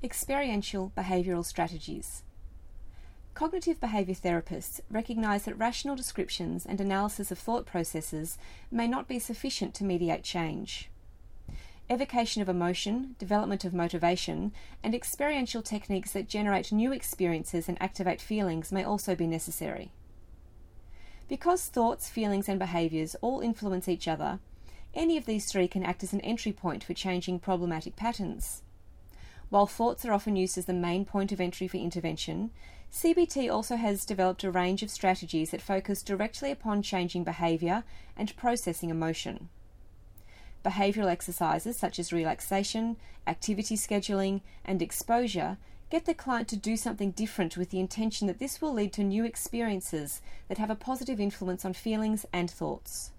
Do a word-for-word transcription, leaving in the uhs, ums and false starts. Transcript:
Experiential behavioural strategies. Cognitive behaviour therapists recognise that rational descriptions and analysis of thought processes may not be sufficient to mediate change. Evocation of emotion, development of motivation, and experiential techniques that generate new experiences and activate feelings may also be necessary. Because thoughts, feelings, and behaviours all influence each other, any of these three can act as an entry point for changing problematic patterns. While thoughts are often used as the main point of entry for intervention, C B T also has developed a range of strategies that focus directly upon changing behaviour and processing emotion. Behavioural exercises such as relaxation, activity scheduling, and exposure get the client to do something different with the intention that this will lead to new experiences that have a positive influence on feelings and thoughts.